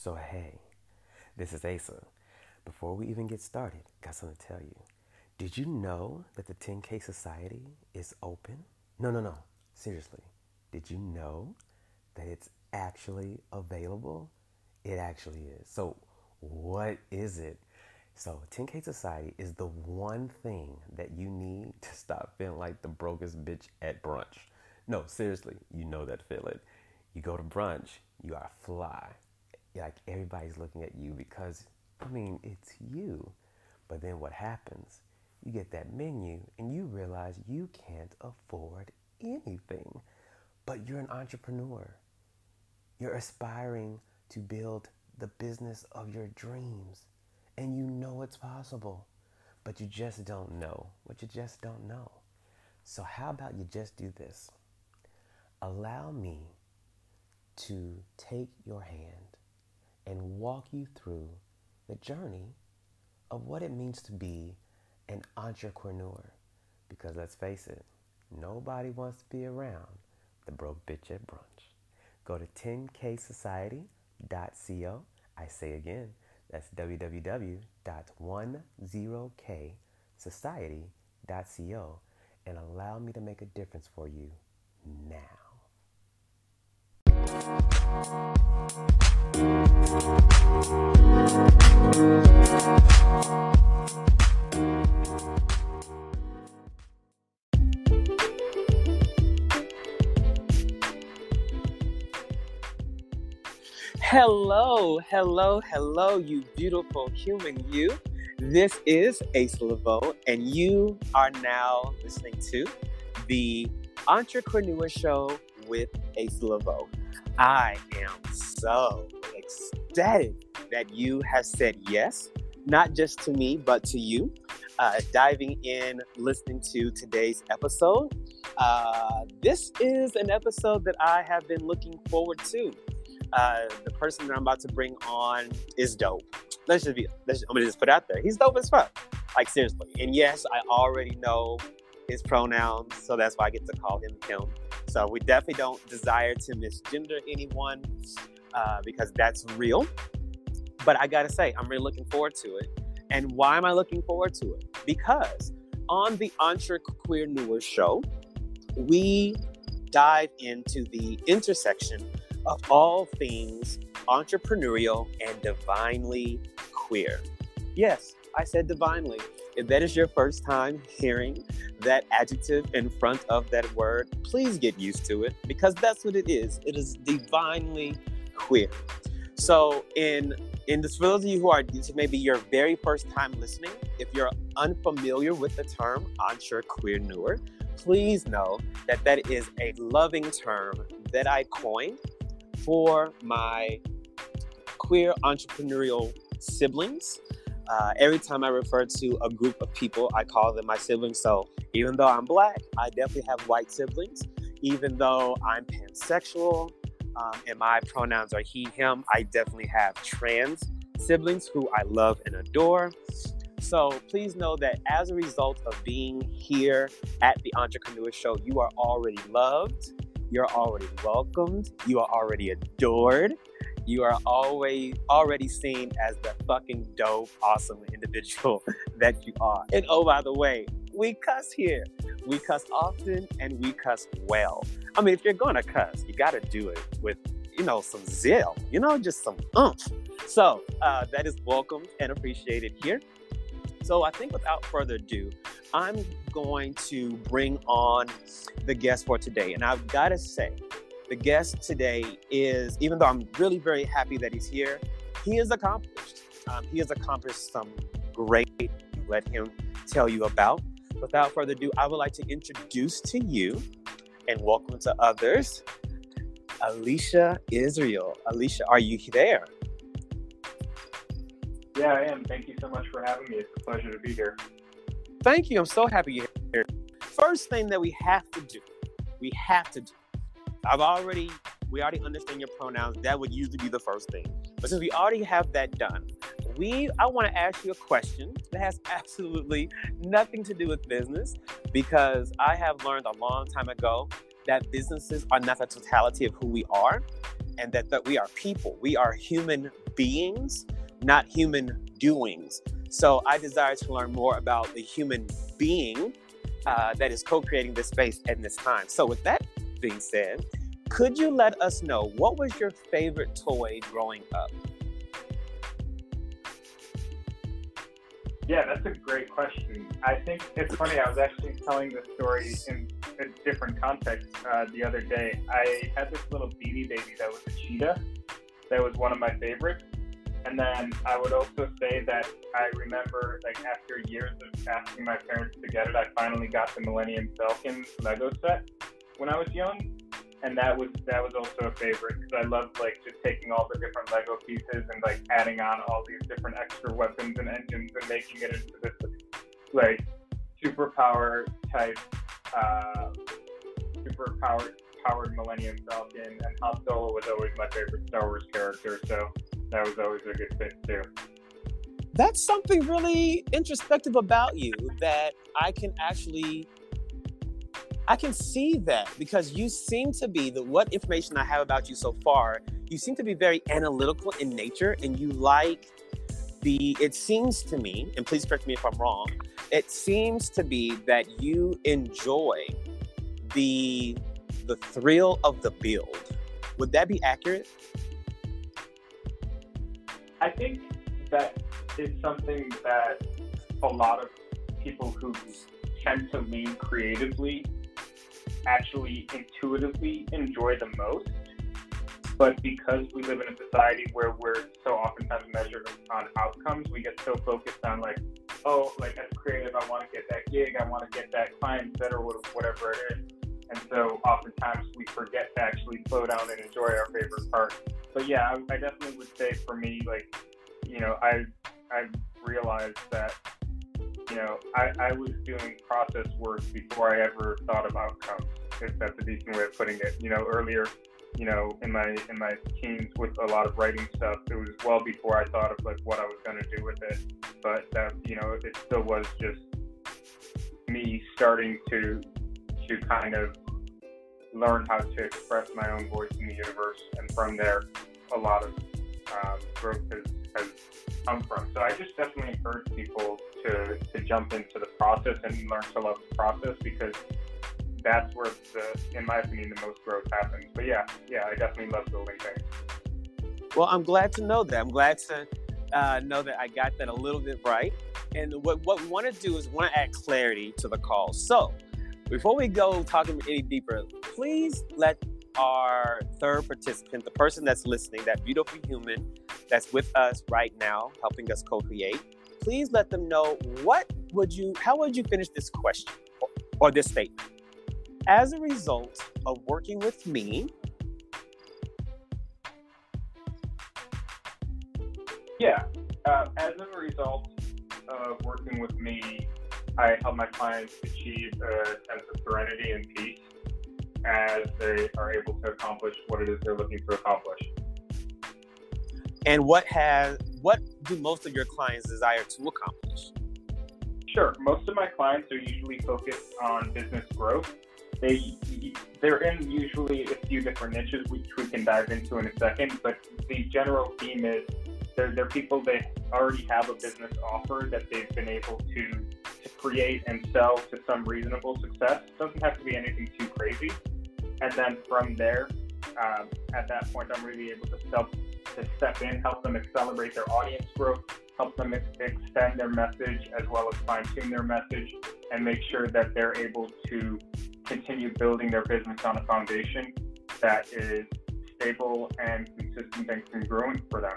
So, hey, this is Asa. Before we even get started, got something to tell you. Did you know that the 10K Society is open? No. Seriously. Did you know that it's actually available? It actually is. So, what is it? So, 10K Society is the one thing that you need to stop feeling like the brokest bitch at brunch. No, seriously, you know that feeling. You go to brunch, you are fly. Like everybody's looking at you because, it's you. But then what happens? You get that menu and you realize you can't afford anything. But you're an entrepreneur. You're aspiring to build the business of your dreams. And you know it's possible. But you just don't know what you just don't know. So how about you just do this? Allow me to take your hand and walk you through the journey of what it means to be an entrepreneur. Because let's face it, nobody wants to be around the broke bitch at brunch. Go to 10ksociety.co. I say again, that's www.10ksociety.co, and allow me to make a difference for you now. Hello, you beautiful human you. This is Ace Laveau, and you are now listening to the Entrepreneur Show with Ace Laveau. I am so ecstatic that you have said yes, not just to me, but to you, diving in, listening to today's episode. This is an episode that I have been looking forward to. The person that I'm about to bring on is dope. I'm gonna just put it out there. He's dope as fuck. Like, seriously. And yes, I already know his pronouns, so that's why I get to call him him. So we definitely don't desire to misgender anyone because that's real. But I gotta say, I'm really looking forward to it. And why am I looking forward to it? Because on the Entrepreneur Show, we dive into the intersection of all things entrepreneurial and divinely queer. Yes, I said divinely. If that is your first time hearing that adjective in front of that word, please get used to it, because that's what it is. It is divinely queer. So in this, for those of you who are, this may be your very first time listening, if you're unfamiliar with the term entrepreneur, please know that that is a loving term that I coined for my queer entrepreneurial siblings. Every time I refer to a group of people, I call them my siblings. So even though I'm Black, I definitely have white siblings. Even though I'm pansexual and my pronouns are he, him, I definitely have trans siblings who I love and adore. So please know that as a result of being here at the Entrepreneur Show, you are already loved. You're already welcomed. You are already adored. You are already seen as the fucking dope, awesome individual that you are. And oh, by the way, we cuss here. We cuss often and we cuss well. If you're going to cuss, you got to do it with, some zeal, just some oomph. So that is welcomed and appreciated here. So I think without further ado, I'm going to bring on the guest for today. And I've got to say, the guest today is, even though I'm really very happy that he's here, he is accomplished. He has accomplished some great, let him tell you about. Without further ado, I would like to introduce to you and welcome to others, Alicia Israel. Alicia, are you there? Yeah, I am. Thank you so much for having me. It's a pleasure to be here. Thank you. I'm so happy you're here. First thing that we have to do. We already understand your pronouns. That would usually be the first thing. But since we already have that done, I want to ask you a question that has absolutely nothing to do with business, because I have learned a long time ago that businesses are not the totality of who we are, and that we are people. We are human beings, not human doings. So I desire to learn more about the human being that is co-creating this space at this time. So with that being said, could you let us know, what was your favorite toy growing up? Yeah, that's a great question. I think it's funny. I was actually telling this story in a different context the other day. I had this little Beanie Baby that was a cheetah. That was one of my favorites. And then I would also say that I remember, like, after years of asking my parents to get it, I finally got the Millennium Falcon Lego set when I was young. And that was also a favorite, because I loved, like, just taking all the different Lego pieces and, like, adding on all these different extra weapons and engines and making it into this, like, superpower type, powered Millennium Falcon. And Han Solo was always my favorite Star Wars character, so that was always a good fit too. That's something really introspective about you that I can see that, because you seem to be, what information I have about you so far, you seem to be very analytical in nature, and you like it seems to me, and please correct me if I'm wrong, it seems to be that you enjoy the thrill of the build. Would that be accurate? I think that is something that a lot of people who tend to lean creatively actually intuitively enjoy the most. But because we live in a society where we're so oftentimes measured on outcomes, we get so focused on, like, oh, like, as creative, I want to get that gig, I want to get that client set, or whatever it is. And so oftentimes we forget to actually slow down and enjoy our favorite part. But yeah, I definitely would say for me, like, you know, I realized that, you know, I was doing process work before I ever thought of outcomes, if that's a decent way of putting it. You know, earlier, you know, in my teens with a lot of writing stuff, it was well before I thought of, like, what I was going to do with it. But that, you know, it still was just me starting to kind of learn how to express my own voice in the universe, and from there, a lot of growth has come from. So I just definitely encourage people to jump into the process and learn to love the process, because that's where, in my opinion, the most growth happens. But yeah, I definitely love building things. Well, I'm glad to know that. I'm glad to know that I got that a little bit right. And what we want to do is we want to add clarity to the call. So before we go talking any deeper, please let our third participant, the person that's listening, that beautiful human that's with us right now, helping us co-create, please let them know how would you finish this question or this statement? As a result of working with me. Yeah, as a result of working with me, I help my clients achieve a sense of serenity and peace as they are able to accomplish what it is they're looking to accomplish. And what do most of your clients desire to accomplish? Sure. Most of my clients are usually focused on business growth. They're in usually a few different niches, which we can dive into in a second, but the general theme is they're people that already have a business offer that they've been able to create and sell to some reasonable success. It doesn't have to be anything too crazy. And then from there, at that point, I'm really able to step in, help them accelerate their audience growth, help them extend their message as well as fine-tune their message, and make sure that they're able to continue building their business on a foundation that is stable and consistent and congruent for them.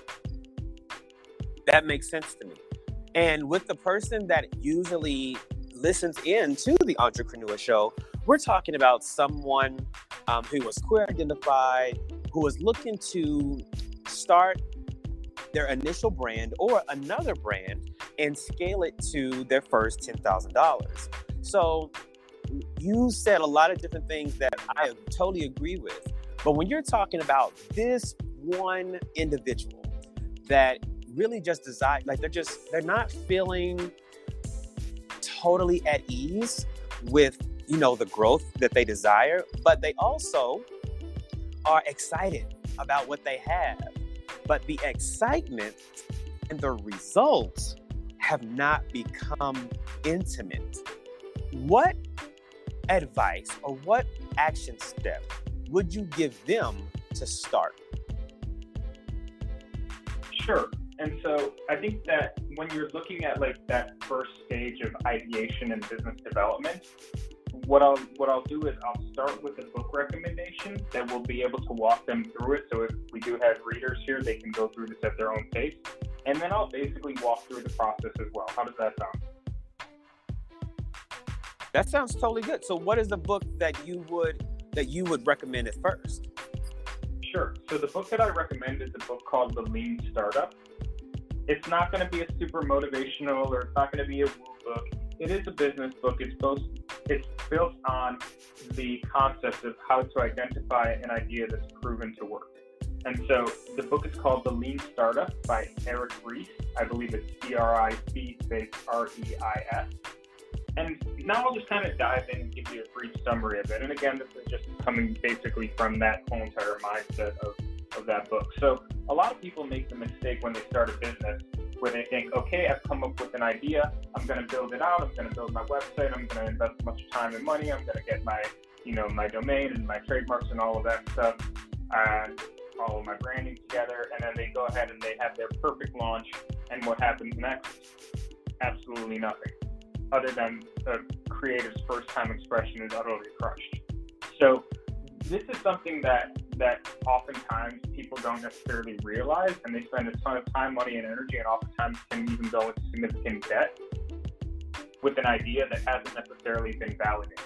That makes sense to me. And with the person that usually listens in to the Entrepreneur Show, we're talking about someone who was queer identified, who was looking to start their initial brand or another brand and scale it to their first $10,000. So you said a lot of different things that I totally agree with. But when you're talking about this one individual that really just desire, like they're not feeling totally at ease with, you know, the growth that they desire, but they also are excited about what they have. but the excitement and the results have not become intimate. What advice or what action step would you give them to start? Sure. And so I think that when you're looking at like that first stage of ideation and business development, what I'll do is I'll start with a book recommendation that will be able to walk them through it. So if we do have readers here, they can go through this at their own pace. And then I'll basically walk through the process as well. How does that sound? That sounds totally good. So what is the book that you would recommend at first? Sure. So the book that I recommend is a book called The Lean Startup. It's not going to be a super motivational, or it's not going to be a woo book. It is a business book. It's built on the concept of how to identify an idea that's proven to work. And so the book is called The Lean Startup by Eric Ries. I believe it's CRIC REIS. And now I'll just kind of dive in and give you a brief summary of it. And again, this is just coming basically from that whole entire mindset of that book. So a lot of people make the mistake when they start a business where they think, okay, I've come up with an idea, I'm going to build it out, I'm going to build my website, I'm going to invest a bunch of time and money, I'm going to get my, my domain and my trademarks and all of that stuff, and all of my branding together, and then they go ahead and they have their perfect launch, and what happens next? Absolutely nothing, other than the creator's first time expression is utterly crushed. So this is something that oftentimes people don't necessarily realize, and they spend a ton of time, money, and energy, and oftentimes can even go into significant debt with an idea that hasn't necessarily been validated.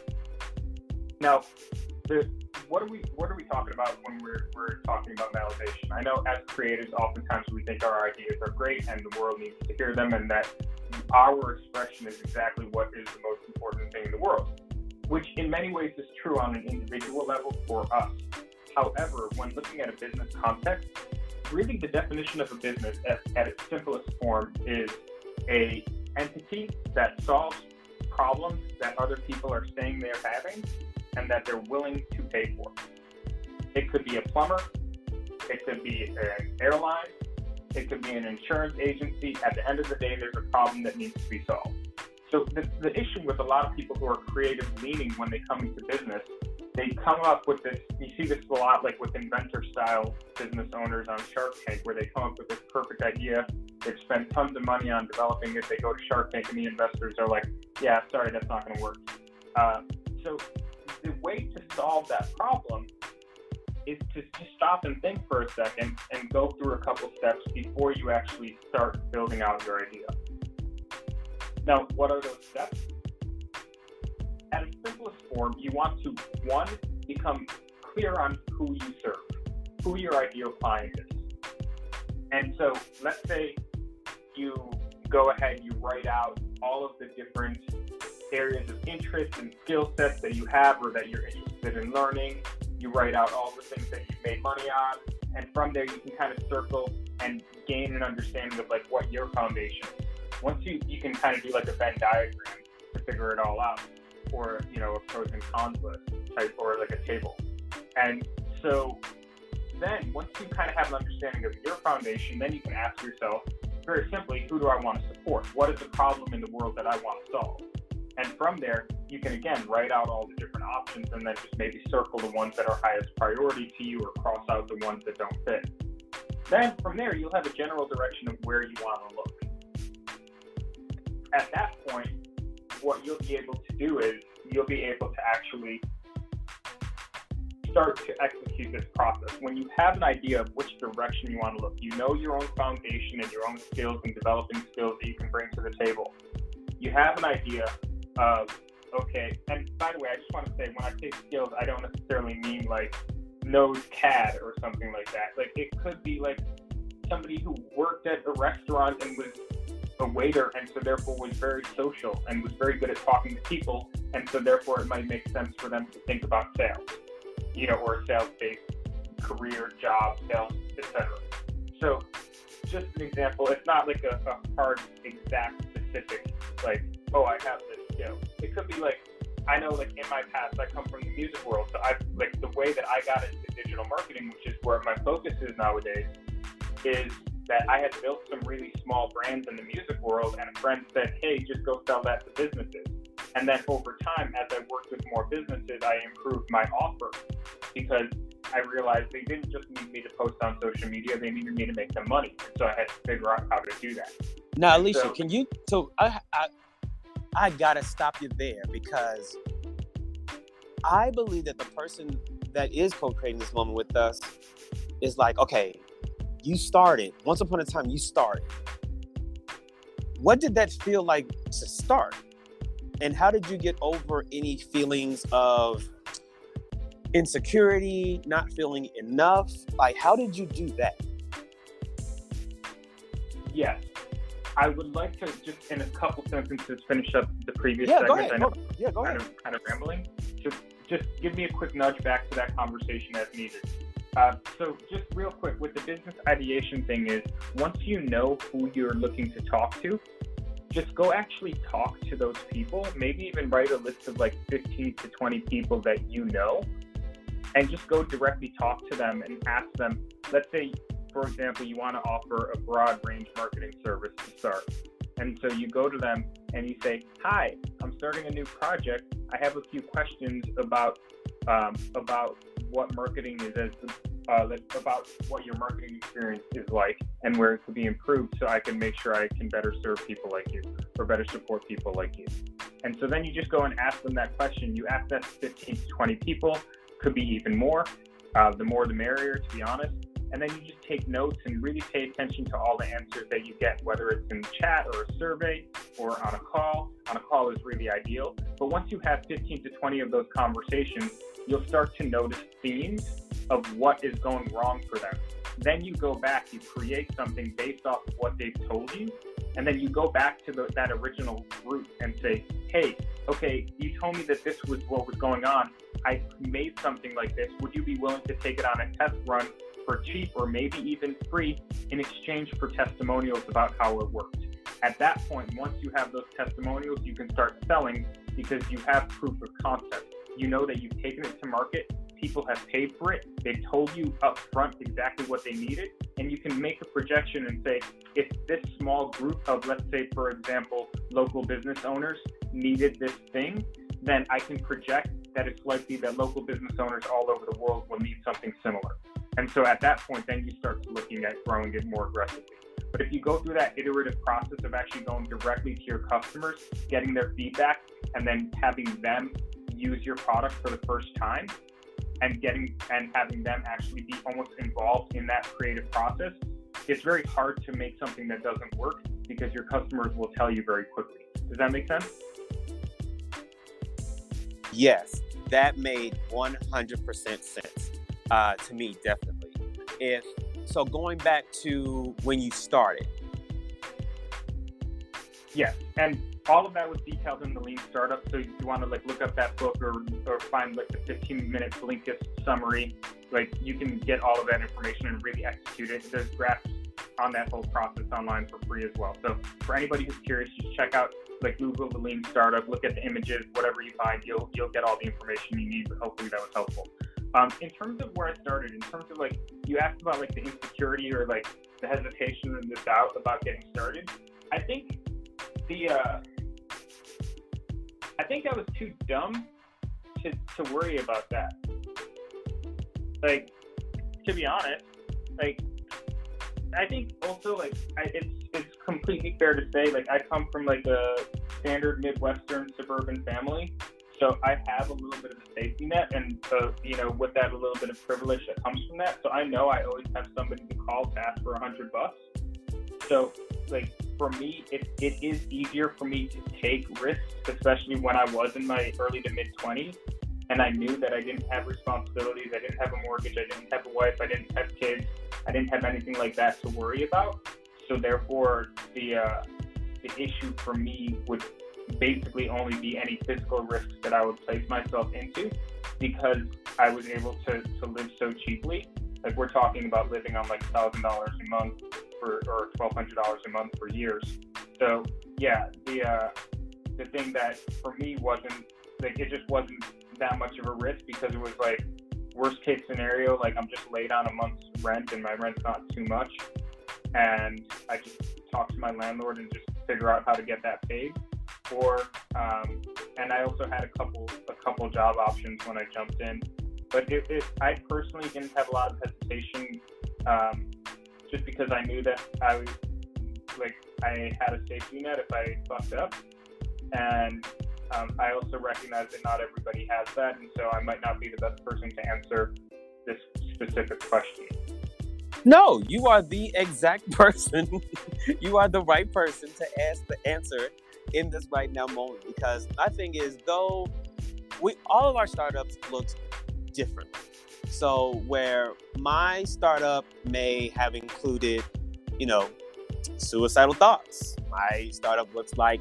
Now, what are we talking about when we're talking about validation? I know as creators, oftentimes we think our ideas are great and the world needs to hear them, and that our expression is exactly what is the most important thing in the world, which in many ways is true on an individual level for us. However, when looking at a business context, really the definition of a business at its simplest form is an entity that solves problems that other people are saying they're having and that they're willing to pay for. It could be a plumber, it could be an airline, it could be an insurance agency. At the end of the day, there's a problem that needs to be solved. So the issue with a lot of people who are creative leaning when they come into business, they come up with this, you see this a lot like with inventor-style business owners on Shark Tank, where they come up with this perfect idea, they've spent tons of money on developing it, they go to Shark Tank and the investors are like, yeah, sorry, that's not going to work. So the way to solve that problem is to just stop and think for a second and go through a couple steps before you actually start building out your idea. Now, what are those steps? At its simplest form, you want to, one, become clear on who you serve, who your ideal client is. And so let's say you go ahead, you write out all of the different areas of interest and skill sets that you have or that you're interested in learning. You write out all the things that you've made money on. And from there, you can kind of circle and gain an understanding of like what your foundation is. Once you can kind of do like a Venn diagram to figure it all out, or a pros and cons list type, or like a table. And so then once you kind of have an understanding of your foundation, then you can ask yourself very simply, who do I want to support? What is the problem in the world that I want to solve? And from there, you can again write out all the different options and then just maybe circle the ones that are highest priority to you or cross out the ones that don't fit. Then from there, you'll have a general direction of where you want to look. At that point, what you'll be able to do is you'll be able to actually start to execute this process. When you have an idea of which direction you want to look, you know your own foundation and your own skills and developing skills that you can bring to the table. You have an idea of, okay, and by the way, I just want to say, when I say skills, I don't necessarily mean like knows CAD or something like that. Like it could be like somebody who worked at a restaurant and was a waiter, and so therefore was very social and was very good at talking to people, and so therefore it might make sense for them to think about sales, or a sales-based career, job, sales, etc. So just an example, it's not like a hard, exact, specific, like, oh, I have this skill. It could be like, I know like in my past, I come from the music world, so I like the way that I got into digital marketing, which is where my focus is nowadays. is that I had built some really small brands in the music world, and a friend said, hey, just go sell that to businesses. And then over time, as I worked with more businesses, I improved my offer because I realized they didn't just need me to post on social media, they needed me to make them money. So I had to figure out how to do that. Now, Alicia, I gotta stop you there, because I believe that the person that is co-creating this moment with us is like, okay, you started. Once upon a time, you started. What did that feel like to start? And how did you get over any feelings of insecurity, not feeling enough? Like, how did you do that? Yes. I would like to just, in a couple sentences, finish up the previous Go segment. ahead. I know Go ahead. Kind of rambling. Just give me a quick nudge back to that conversation as needed. So just real quick, with the business ideation thing is, once you know who you're looking to talk to, just go actually talk to those people. Maybe even write a list of like 15 to 20 people that you know, and just go directly talk to them and ask them. Let's say, for example, you want to offer a broad range marketing service to start. And so you go to them and you say, hi, I'm starting a new project. I have a few questions about what marketing is, about what your marketing experience is like and where it could be improved, so I can make sure I can better serve people like you or better support people like you. And so then you just go and ask them that question. You ask that to 15 to 20 people, could be even more. The more the merrier, to be honest. And then you just take notes and really pay attention to all the answers that you get, whether it's in chat or a survey or on a call. On a call is really ideal. But once you have 15 to 20 of those conversations, you'll start to notice themes of what is going wrong for them. Then you go back, you create something based off of what they've told you, and then you go back to that original group and say, hey, okay, you told me that this was what was going on. I made something like this. Would you be willing to take it on a test run for cheap or maybe even free in exchange for testimonials about how it worked? At that point, once you have those testimonials, you can start selling because you have proof of concept. You know that you've taken it to market. People have paid for it. They've told you up front exactly what they needed. And you can make a projection and say, if this small group of, let's say, for example, local business owners needed this thing, then I can project that it's likely that local business owners all over the world will need something similar. And so at that point, then you start looking at growing it more aggressively. But if you go through that iterative process of actually going directly to your customers, getting their feedback, and then having them use your product for the first time, and having them actually be almost involved in that creative process, it's very hard to make something that doesn't work because your customers will tell you very quickly. Does that make sense? Yes, that made 100% sense to me, definitely. So going back to when you started. Yes, and all of that was detailed in the Lean Startup. So if you want to look up that book or find the 15-minute Blinkist summary, you can get all of that information and really execute it. There's graphs on that whole process online for free as well. So for anybody who's curious, just check out, Google the Lean Startup, look at the images, whatever you find, you'll get all the information you need. But hopefully that was helpful. In terms of where I started, in terms of you asked about the insecurity or the hesitation and the doubt about getting started, I think I was too dumb to worry about that. To be honest, I think also it's completely fair to say I come from a standard Midwestern suburban family, so I have a little bit of a safety net, and with that a little bit of privilege that comes from that. So I know I always have somebody to call to ask for $100. So for me, it is easier for me to take risks, especially when I was in my early to mid 20s, and I knew that I didn't have responsibilities, I didn't have a mortgage, I didn't have a wife, I didn't have kids, I didn't have anything like that to worry about. So therefore, the issue for me would basically only be any physical risks that I would place myself into, because I was able to live so cheaply. We're talking about living on $1,000 a month or $1,200 a month for years. So yeah, the thing that for me wasn't it just wasn't that much of a risk, because it was worst case scenario, I'm just late on a month's rent and my rent's not too much. and I just talk to my landlord and just figure out how to get that paid. Or and I also had a couple job options when I jumped in, but I personally didn't have a lot of hesitation, just because I knew that I had a safety net if I fucked up, and I also recognize that not everybody has that, and so I might not be the best person to answer this specific question. No, you are the exact person. You are the right person to ask the answer in this right now moment, because my thing is, though all of our startups look different. So where my startup may have included, suicidal thoughts. My startup looks like,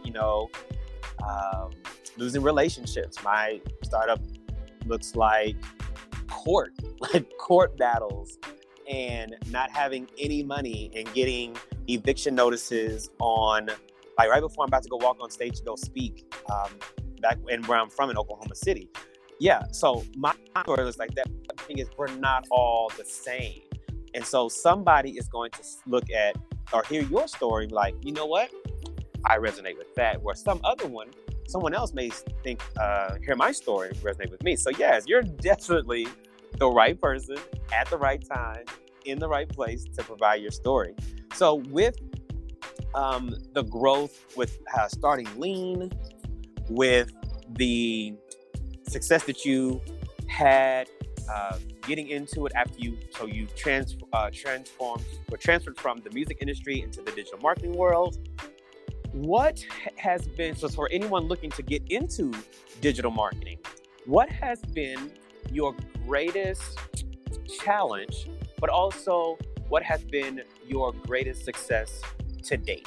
losing relationships. My startup looks like court battles, and not having any money and getting eviction notices on, like, right before I'm about to go walk on stage to go speak, back where I'm from in Oklahoma City. Yeah, so my story looks like that. The thing is, we're not all the same. And so somebody is going to look at or hear your story like, you know what? I resonate with that. Where someone else may think, hear my story and resonate with me. So yes, you're definitely the right person at the right time in the right place to provide your story. So with the growth, with starting Lean, with the success that you had getting into it after you transferred from the music industry into the digital marketing world, what has been, so for anyone looking to get into digital marketing, what has been your greatest challenge, but also what has been your greatest success to date?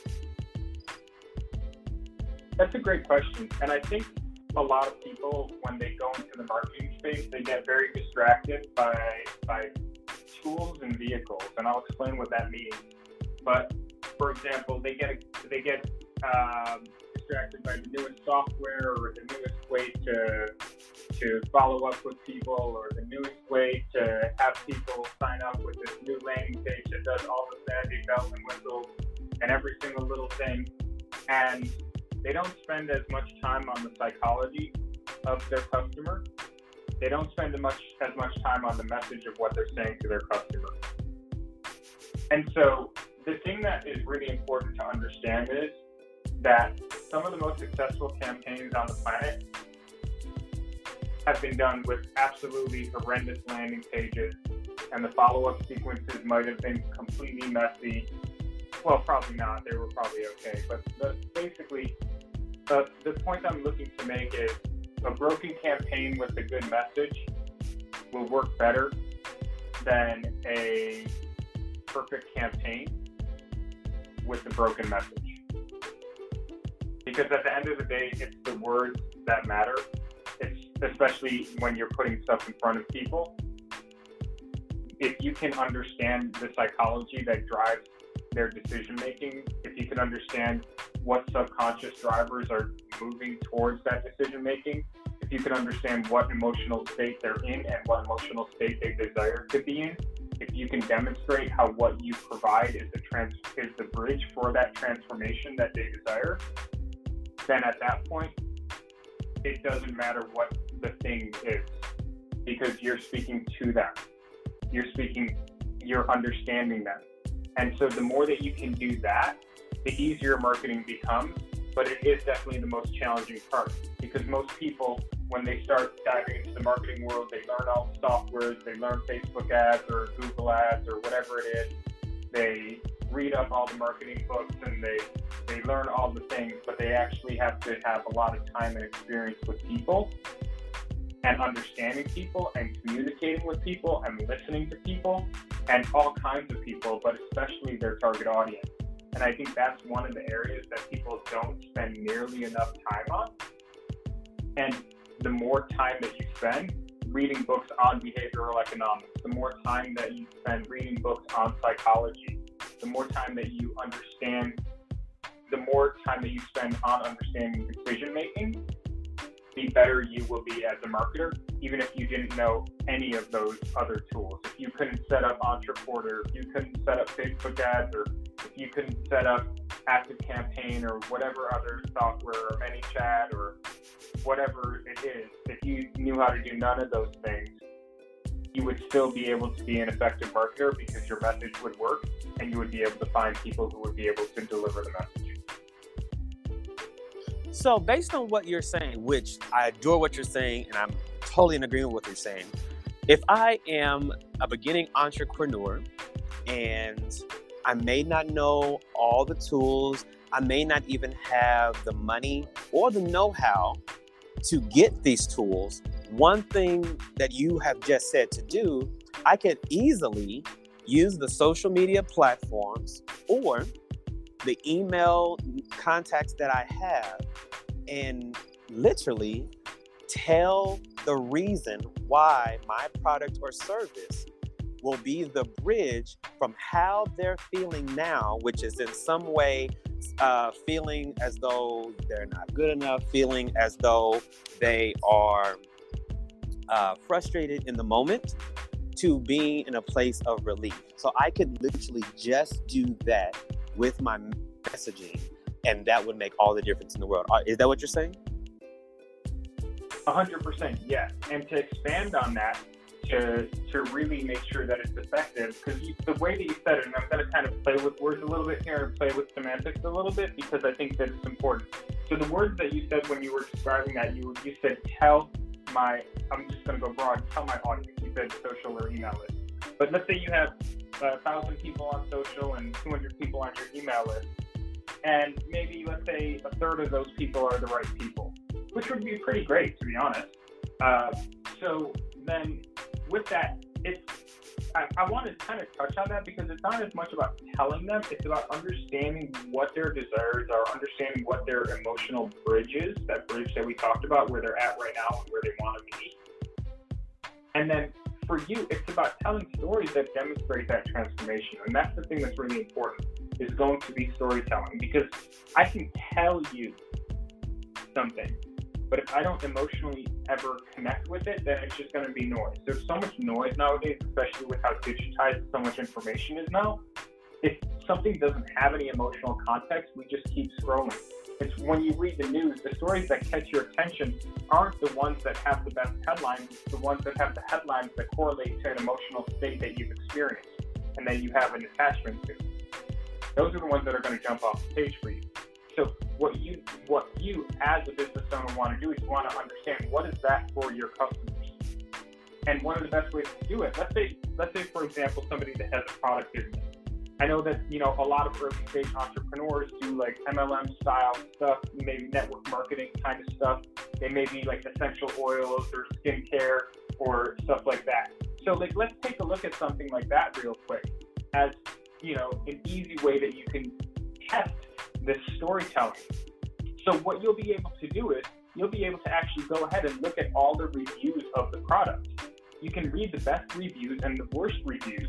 That's a great question. And I think a lot of people, when they go into the marketing space, they get very distracted by tools and vehicles. And I'll explain what that means. But for example, they get distracted by the newest software, or the newest way to follow up with people, or the newest way to have people sign up with this new landing page that does all the fancy bells and whistles and every single little thing. And they don't spend as much time on the psychology of their customer. They don't spend as much time on the message of what they're saying to their customer. And so the thing that is really important to understand is that some of the most successful campaigns on the planet have been done with absolutely horrendous landing pages, and the follow-up sequences might have been completely messy. Well, probably not. They were probably okay. But basically, the point I'm looking to make is a broken campaign with a good message will work better than a perfect campaign with a broken message. Because at the end of the day, it's the words that matter. It's especially when you're putting stuff in front of people. If you can understand the psychology that drives their decision making, if you can understand what subconscious drivers are moving towards that decision making, if you can understand what emotional state they're in and what emotional state they desire to be in, if you can demonstrate how what you provide is the bridge for that transformation that they desire, then at that point, it doesn't matter what the thing is, because you're speaking to them. You're understanding them. And so the more that you can do that, the easier marketing becomes, but it is definitely the most challenging part, because most people, when they start diving into the marketing world, they learn all the softwares, they learn Facebook ads or Google ads or whatever it is. They read up all the marketing books and they learn all the things, but they actually have to have a lot of time and experience with people and understanding people and communicating with people and listening to people and all kinds of people, but especially their target audience. And I think that's one of the areas that people don't spend nearly enough time on. And the more time that you spend reading books on behavioral economics, the more time that you spend reading books on psychology, the more time that you understand, the more time that you spend on understanding decision making, the better you will be as a marketer, even if you didn't know any of those other tools. If you couldn't set up Entreporter, if you couldn't set up Facebook ads, or if you couldn't set up ActiveCampaign or whatever other software, or ManyChat, or whatever it is, if you knew how to do none of those things, you would still be able to be an effective marketer because your message would work and you would be able to find people who would be able to deliver the message. So based on what you're saying, which I adore what you're saying, and I'm totally in agreement with what you're saying, if I am a beginning entrepreneur and I may not know all the tools, I may not even have the money or the know-how to get these tools, one thing that you have just said to do, I could easily use the social media platforms or the email contacts that I have and literally tell the reason why my product or service will be the bridge from how they're feeling now, which is in some way feeling as though they're not good enough, feeling as though they are frustrated in the moment, to being in a place of relief. So I could literally just do that with my messaging, and that would make all the difference in the world. Is that what you're saying? 100%, yes. And to expand on that, to really make sure that it's effective, because the way that you said it, and I'm going to kind of play with words a little bit here and play with semantics a little bit, because I think that it's important. So the words that you said when you were describing that, you said I'm just going to go broad, tell my audience. You said social or email list. But let's say you have 1,000 people on social and 200 people on your email list. And maybe, let's say, a third of those people are the right people, which would be pretty great, to be honest. So then with that, I want to kind of touch on that, because it's not as much about telling them, it's about understanding what their desires are, understanding what their emotional bridge is, that bridge that we talked about, where they're at right now and where they want to be. And then for you, it's about telling stories that demonstrate that transformation. And that's the thing that's really important, is going to be storytelling, because I can tell you something, but if I don't emotionally ever connect with it, then it's just going to be noise. There's so much noise nowadays, especially with how digitized so much information is now. If something doesn't have any emotional context, we just keep scrolling. It's when you read the news, the stories that catch your attention aren't the ones that have the best headlines, it's the ones that have the headlines that correlate to an emotional state that you've experienced and that you have an attachment to. Those are the ones that are going to jump off the page for you. So what you as a business owner want to do is you want to understand what is that for your customers. And one of the best ways to do it, let's say for example, somebody that has a product business. I know that, a lot of early stage entrepreneurs do like MLM style stuff, maybe network marketing kind of stuff. They may be like essential oils or skincare or stuff like that. So let's take a look at something like that real quick as, an easy way that you can test this storytelling. So what you'll be able to do is you'll be able to actually go ahead and look at all the reviews of the product. You can read the best reviews and the worst reviews.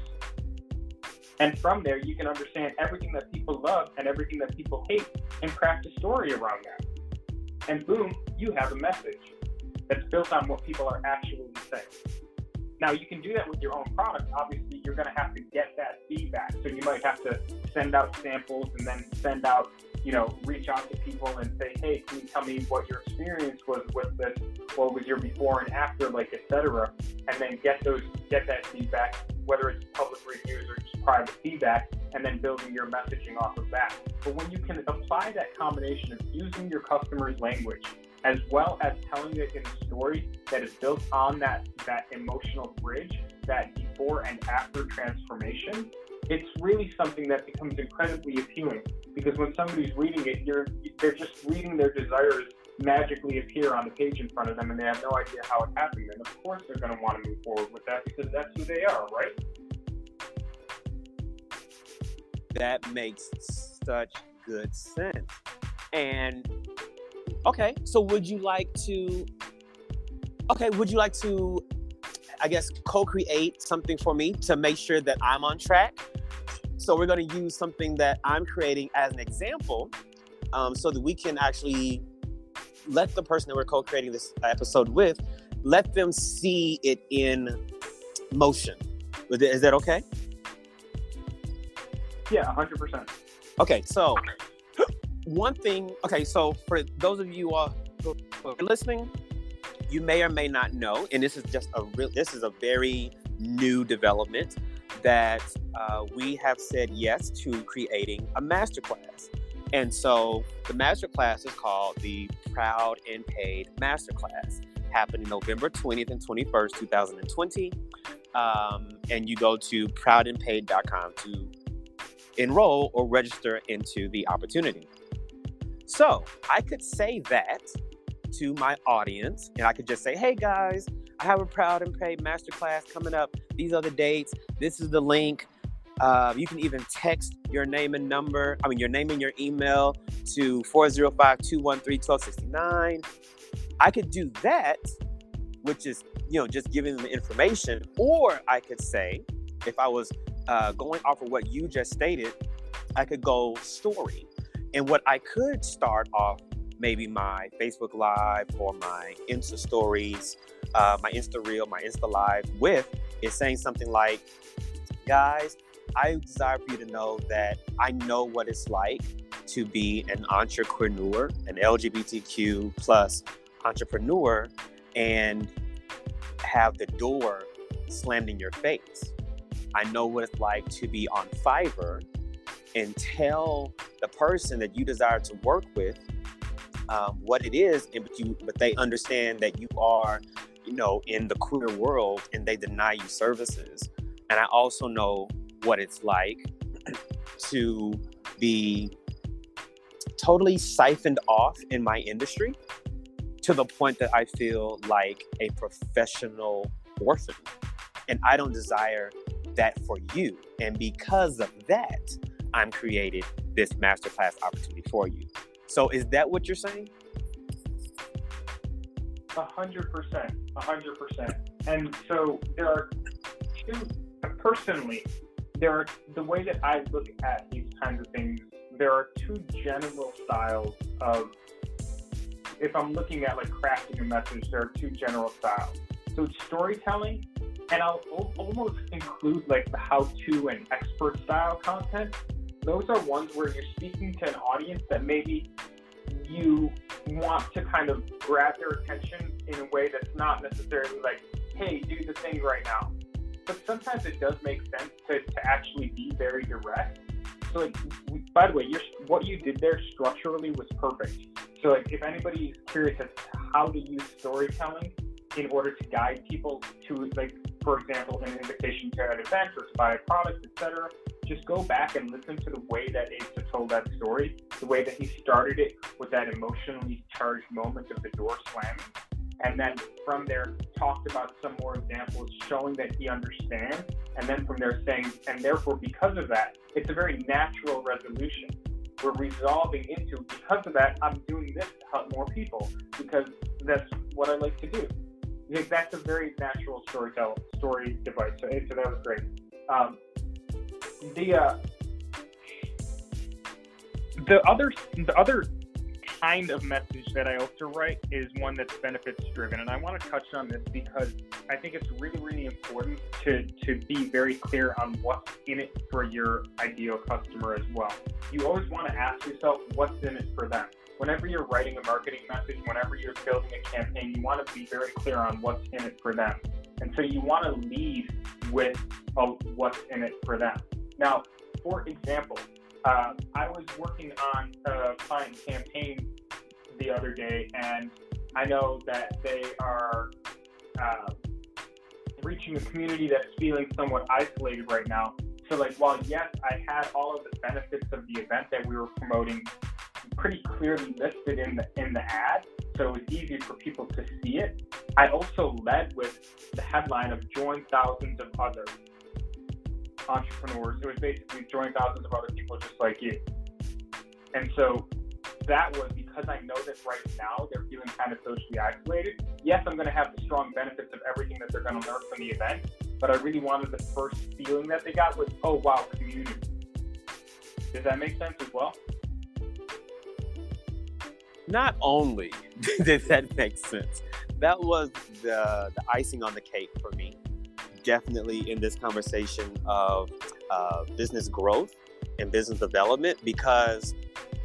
And from there, you can understand everything that people love and everything that people hate and craft a story around that. And boom, you have a message that's built on what people are actually saying. Now, you can do that with your own product. Obviously, you're going to have to get that feedback. So you might have to send out samples and then send out, reach out to people and say, hey, can you tell me what your experience was with this? What was your before and after, et cetera? And then get that feedback, whether it's public reviews or just private feedback, and then building your messaging off of that. But when you can apply that combination of using your customer's language, as well as telling it in a story that is built on that emotional bridge, that before and after transformation, it's really something that becomes incredibly appealing. Because when somebody's reading it, they're just reading their desires magically appear on the page in front of them, and they have no idea how it happened. And of course, they're going to want to move forward with that because that's who they are, right? That makes such good sense. And okay, so would you like to, I guess, co-create something for me to make sure that I'm on track? So we're going to use something that I'm creating as an example, so that we can actually let the person that we're co-creating this episode with, let them see it in motion. Is that okay? Yeah, 100%. Okay, so one thing. Okay, so for those of you who are listening, you may or may not know, and this is just this is a very new development that we have said yes to creating a masterclass. And so the masterclass is called the Proud and Paid Masterclass, happening November 20th and 21st, 2020. And you go to proudandpaid.com to enroll or register into the opportunity. So I could say that to my audience, and I could just say, hey guys, I have a Proud and Paid Masterclass coming up. These are the dates. This is the link. You can even text your name and your name and your email to 405-213-1269. I could do that, which is, just giving them the information. Or I could say, if I was going off of what you just stated, I could go story. And what I could start off, maybe my Facebook Live or my Insta Stories, my Insta Reel, my Insta Live with, is saying something like, guys, I desire for you to know that I know what it's like to be an entrepreneur, an LGBTQ plus entrepreneur, and have the door slammed in your face. I know what it's like to be on Fiverr and tell the person that you desire to work with what it is, but they understand that you are, in the queer world, and they deny you services. And I also know what it's like to be totally siphoned off in my industry to the point that I feel like a professional orphan. And I don't desire that for you. And because of that, I'm created this masterclass opportunity for you. So is that what you're saying? 100%. And so there are two, personally, the way that I look at these kinds of things, there are two general styles of, if I'm looking at like crafting a message, there are two general styles. So storytelling, and I'll almost include like the how-to and expert style content. Those are ones where you're speaking to an audience that maybe you want to kind of grab their attention in a way that's not necessarily like, hey, do the thing right now. But sometimes it does make sense to actually be very direct. So like, by the way, what you did there structurally was perfect. So like, if anybody is curious as to how to use storytelling in order to guide people to, like, for example, an invitation to an event or to buy a product, etc., just go back and listen to the way that Asa told that story, the way that he started it with that emotionally charged moment of the door slamming. And then from there, talked about some more examples showing that he understands. And then from there saying, and therefore, because of that, it's a very natural resolution. We're resolving into, because of that, I'm doing this to help more people, because that's what I like to do. That's a very natural story device. So that was great. The other kind of message that I also write is one that's benefits driven, and I want to touch on this because I think it's really, really important to be very clear on what's in it for your ideal customer as well. You always want to ask yourself what's in it for them. Whenever you're writing a marketing message, whenever you're building a campaign, you want to be very clear on what's in it for them. And so you want to lead with what's in it for them. Now, for example, I was working on a client campaign the other day, and I know that they are reaching a community that's feeling somewhat isolated right now. So like, while yes, I had all of the benefits of the event that we were promoting pretty clearly listed in the ad, so it was easy for people to see it, I also led with the headline of join thousands of other entrepreneurs. It was basically join thousands of other people just like you. And so that was because I know that right now they're feeling kind of socially isolated. Yes, I'm going to have the strong benefits of everything that they're going to learn from the event, but I really wanted the first feeling that they got was, oh wow, community. Does that make sense as well? not only did that make sense, that was the icing on the cake for me. Definitely in this conversation of business growth and business development, because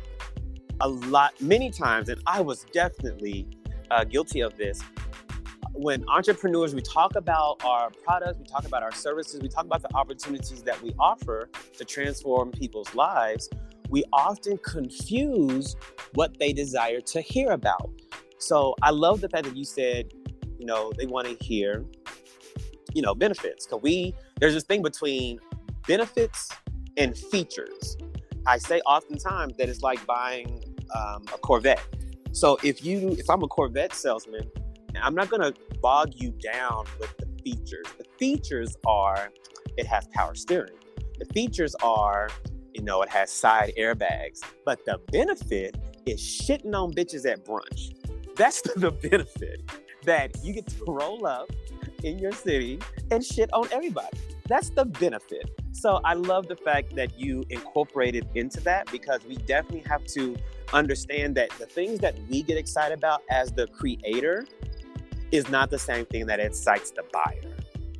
many times, and I was definitely guilty of this, when entrepreneurs, we talk about our products, we talk about our services, we talk about the opportunities that we offer to transform people's lives, we often confuse what they desire to hear about. So I love the fact that you said, they want to hear, benefits. So there's this thing between benefits and features. I say oftentimes that it's like buying a Corvette. So if I'm a Corvette salesman, I'm not going to bog you down with the features. The features are, it has power steering. The features are, it has side airbags. But the benefit is shitting on bitches at brunch. That's the benefit, that you get to roll up in your city and shit on everybody. That's the benefit. So I love the fact that you incorporated into that, because we definitely have to understand that the things that we get excited about as the creator is not the same thing that excites the buyer.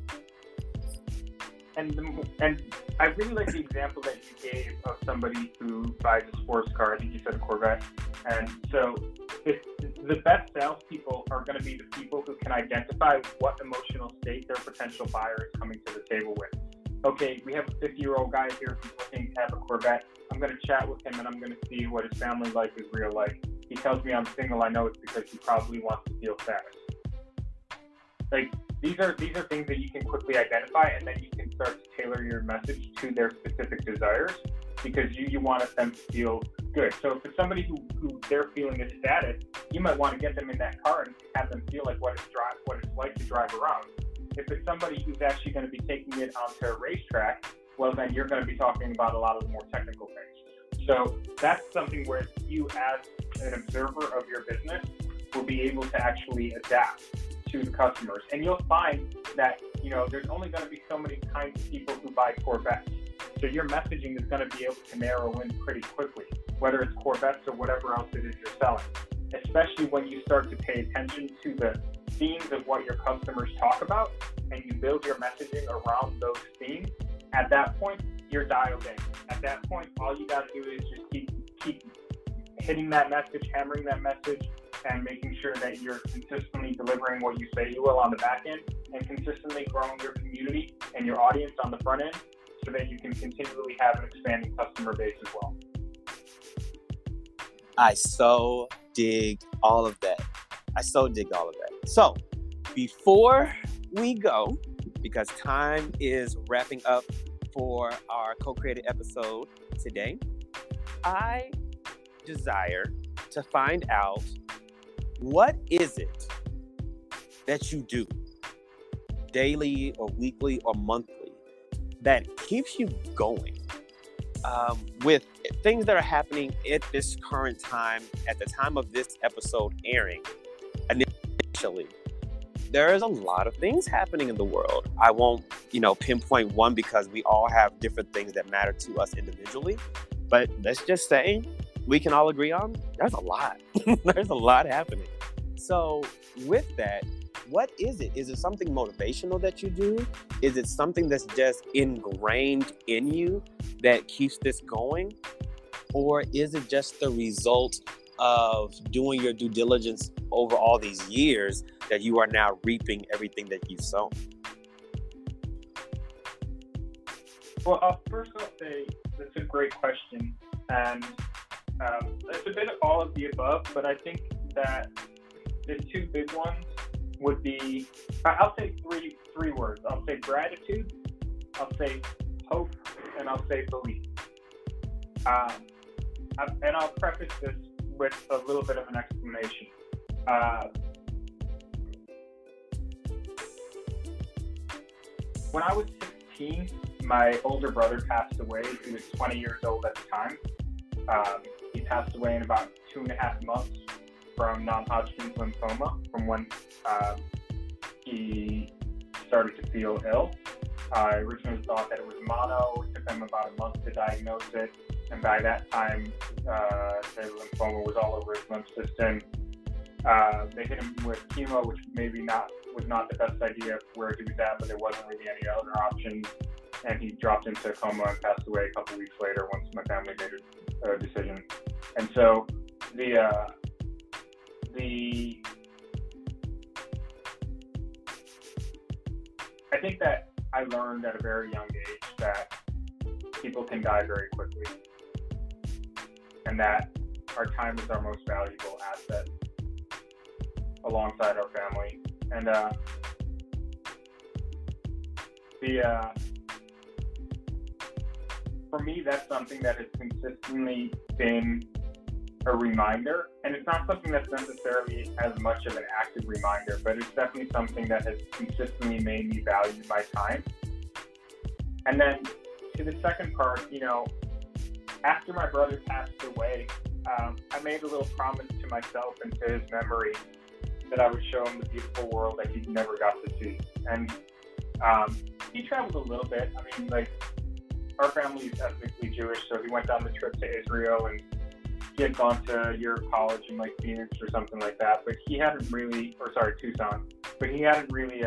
And I really like the example that you gave of somebody who buys a sports car. I think you said a Corvette. And so the best salespeople are going to be the people who can identify what emotional state their potential buyer is coming to the table with. Okay, we have a 50-year-old guy here who's looking to have a Corvette. I'm going to chat with him and I'm going to see what his family life is real like. He tells me I'm single. I know it's because he probably wants to feel status. Like, these are things that you can quickly identify, and then you can start to tailor your message to their specific desires, because you want them to feel good. So if it's somebody who their feeling is status, you might want to get them in that car and have them feel like what it's like to drive around. If it's somebody who's actually going to be taking it onto a racetrack, well, then you're going to be talking about a lot of the more technical things. So that's something where you, as an observer of your business, will be able to actually adapt to the customers. And you'll find that, there's only going to be so many kinds of people who buy Corvettes. So your messaging is going to be able to narrow in pretty quickly, whether it's Corvettes or whatever else it is you're selling, especially when you start to pay attention to the themes of what your customers talk about, and you build your messaging around those themes. At that point, you're dialed in. At that point, all you got to do is just keep hitting that message, hammering that message, and making sure that you're consistently delivering what you say you will on the back end, and consistently growing your community and your audience on the front end, so that you can continually have an expanding customer base as well. I so dig all of that. So before we go, because time is wrapping up for our co-created episode today, I desire to find out, what is it that you do daily or weekly or monthly that keeps you going with things that are happening at this current time, at the time of this episode airing? Initially, there is a lot of things happening in the world. I won't, pinpoint one, because we all have different things that matter to us individually. But let's just say we can all agree on there's a lot. There's a lot happening. So with that, what is it? Is it something motivational that you do? Is it something that's just ingrained in you that keeps this going? Or is it just the result of doing your due diligence over all these years that you are now reaping everything that you've sown? Well, first I'll say that's a great question. And it's a bit of all of the above, but I think that the two big ones would be, I'll say three words. I'll say gratitude, I'll say hope, and I'll say belief. And I'll preface this with a little bit of an explanation. When I was 16, my older brother passed away. He was 20 years old at the time. He passed away in about 2.5 months from non-Hodgkin's lymphoma, from when he started to feel ill. I originally thought that it was mono. It took them about a month to diagnose it. And by that time, the lymphoma was all over his lymph system. They hit him with chemo, which was not the best idea where he was at, but there wasn't really any other options. And he dropped into a coma and passed away a couple weeks later once my family made a decision. And so I think that I learned at a very young age that people can die very quickly, and that our time is our most valuable asset alongside our family. And for me, that's something that has consistently been a reminder, and it's not something that's necessarily as much of an active reminder, but it's definitely something that has consistently made me value my time. And then to the second part, after my brother passed away, I made a little promise to myself and to his memory that I would show him the beautiful world that he never got to see. And he traveled a little bit. I mean, like, our family is ethnically Jewish, so he went on the trip to Israel, and he had gone to year of college in like Phoenix or something like that, but he hadn't really, Tucson, but he hadn't really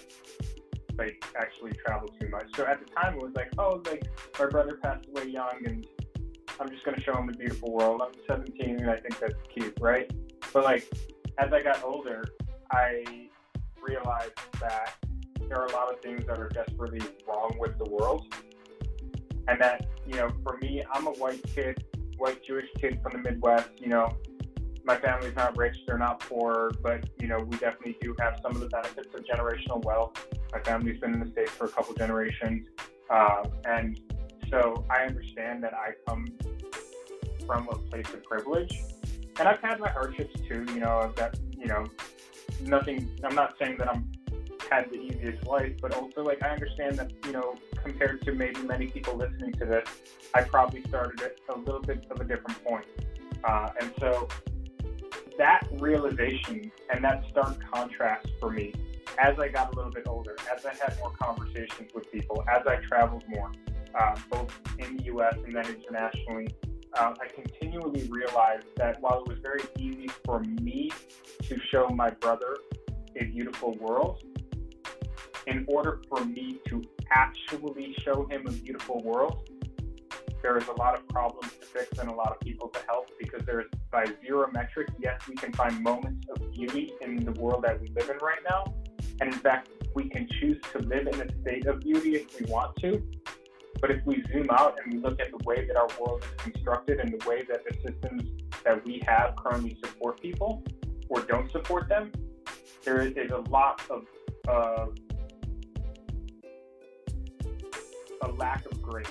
actually traveled too much. So at the time it was like, my brother passed away young and I'm just going to show him the beautiful world. I'm 17 and I think that's cute, right? But like, as I got older, I realized that there are a lot of things that are desperately wrong with the world. And that, for me, I'm a white Jewish kid from the Midwest. My family's not rich, they're not poor, but, we definitely do have some of the benefits of generational wealth. My family's been in the States for a couple generations. And so I understand that I come from a place of privilege. And I've had my hardships too, I've got, nothing, I'm not saying that I'm had the easiest life, but also like I understand that, compared to maybe many people listening to this, I probably started at a little bit of a different point. And so that realization and that stark contrast for me, as I got a little bit older, as I had more conversations with people, as I traveled more, both in the US and then internationally, I continually realized that while it was very easy for me to show my brother a beautiful world, in order for me to actually show him a beautiful world, there is a lot of problems to fix and a lot of people to help, because there's, by zero metric, yes, we can find moments of beauty in the world that we live in right now. And in fact, we can choose to live in a state of beauty if we want to. But if we zoom out and we look at the way that our world is constructed and the way that the systems that we have currently support people or don't support them, there is a lot of a lack of grace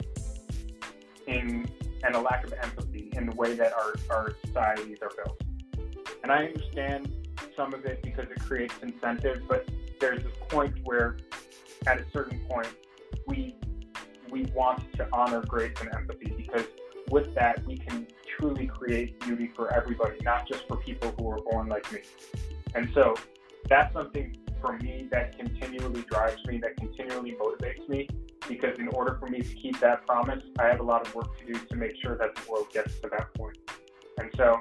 and a lack of empathy in the way that our societies are built. And I understand some of it because it creates incentive, but there's a point where, at a certain point, we want to honor grace and empathy, because with that, we can truly create beauty for everybody, not just for people who are born like me. And so that's something for me that continually drives me, that continually motivates me, because in order for me to keep that promise, I have a lot of work to do to make sure that the world gets to that point. And so,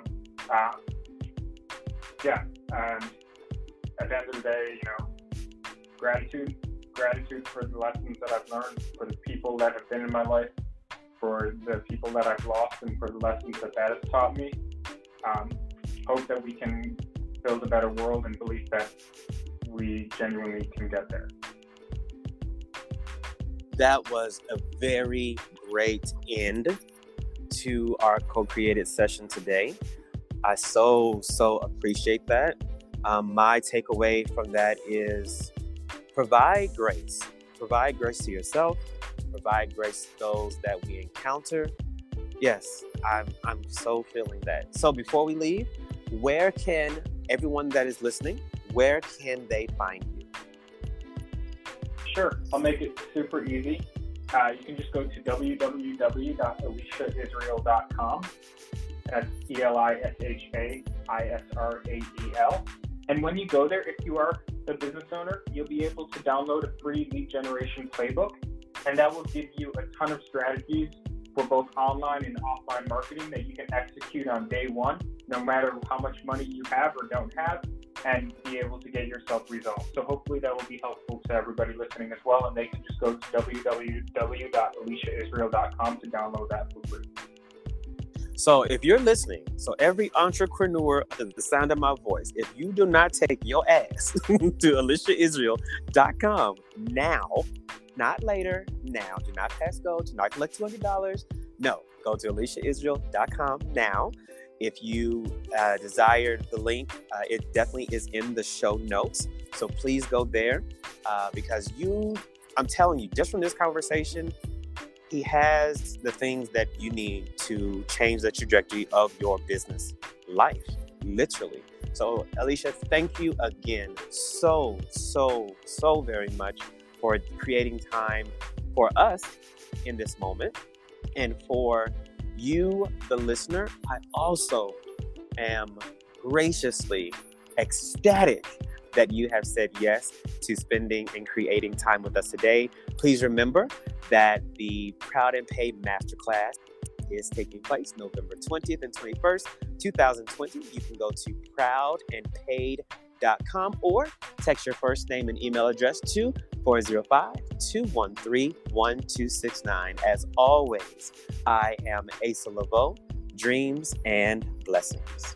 and at the end of the day, gratitude for the lessons that I've learned, for the people that have been in my life, for the people that I've lost, and for the lessons that has taught me. Hope that we can build a better world, and believe that we genuinely can get there. That was a very great end to our co-created session today. I so appreciate that. My takeaway from that is provide grace. Provide grace to yourself. Provide grace to those that we encounter. Yes, I'm so feeling that. So before we leave, where can everyone that is listening, where can they find you? Sure, I'll make it super easy. You can just go to www.elishaisrael.com. That's ELISHAISRAEL. And when you go there, if you are the business owner, you'll be able to download a free lead generation playbook, and that will give you a ton of strategies for both online and offline marketing that you can execute on day one, no matter how much money you have or don't have, and be able to get yourself results. So hopefully that will be helpful to everybody listening as well, and they can just go to www.aliciaisrael.com to download that for free. So if you're listening, so every entrepreneur, the sound of my voice, if you do not take your ass to aliciaisrael.com now, not later, now, do not pass go, do not collect $200. No, go to aliciaisrael.com now. If you desire the link, it definitely is in the show notes. So please go there because I'm telling you, just from this conversation, he has the things that you need to change the trajectory of your business life, literally. So, Alicia, thank you again so very much for creating time for us in this moment. And for you, the listener, I also am graciously ecstatic that you have said yes to spending and creating time with us today. Please remember that the Proud and Paid Masterclass is taking place November 20th and 21st, 2020. You can go to proudandpaid.com or text your first name and email address to 405-213-1269. As always, I am Asa Laveau. Dreams and blessings.